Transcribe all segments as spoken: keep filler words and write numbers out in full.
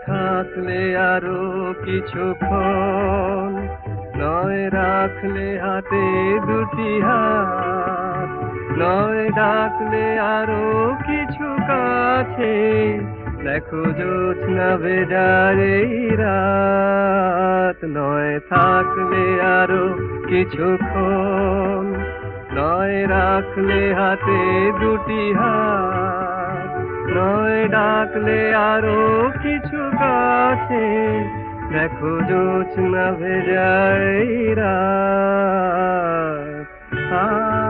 থাকলে আরো কিছুক্ষণ, নয় রাখলে হাতে দুটি হাত, নয় ডাকলে আরো কিছু কাছে, দেখো জ্যোৎস্না ভেজার এই রাত। নয় থাকলে আরো কিছুক্ষণ, নয় রাখলে হাতে দুটি হাত, নয় ডাকলে আরো কিছু কাছে, দেখো জ্যোৎস্না ভেজার এই রাত। আ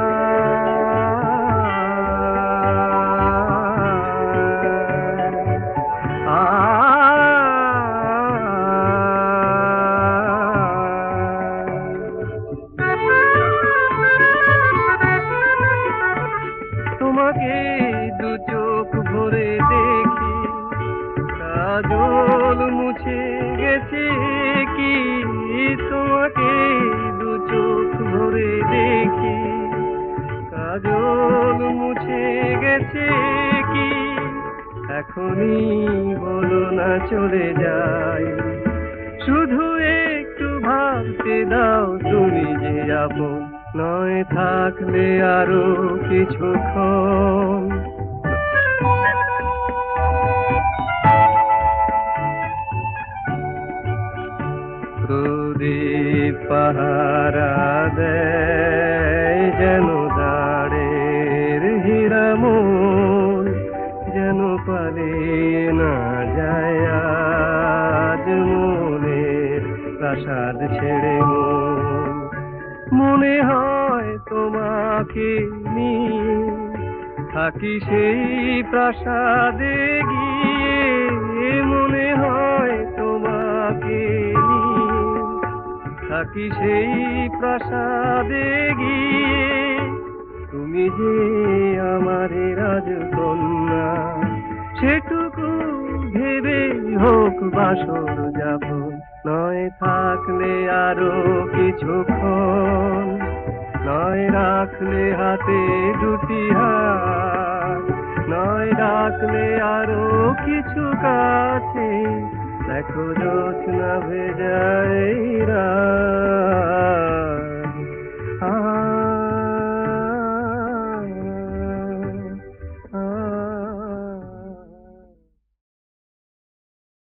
তোমাকে দু চোখ ভরে দেখি, কাজল মুছে গেছে কি? তোমাকে দু চোখ ভরে দেখি, কাজল মুছে গেছে কি? এখনই বলো না চলে যাই, শুধু একটু ভাবতে দাও তুমি যে আপন। নয় থাকলে আরো কিছুক্ষণ, প্রদীপ পাহারা দেয় যেন দাঁড়ের হীরামন, যেন পালিয়ে না যায় আজ মনের প্রাসাদ ছেড়ে মন। মনে হয় তোমাকে নিয়ে থাকি সেই প্রাসাদে গিয়ে, মনে হয় তোমাকে নিয়ে থাকি সেই প্রাসাদে গিয়ে। তুমি যে আমার রাজকন্যা, সেটুকু ভেবে হোক বাসর যাপন। নয় থাকলে আরো কিছুক্ষণ, নয় রাখলে হাতে দুটি হাত, নয় ডাকলে আরো কিছু কাছে, দেখো জ্যোৎস্না ভেজা এই রাত।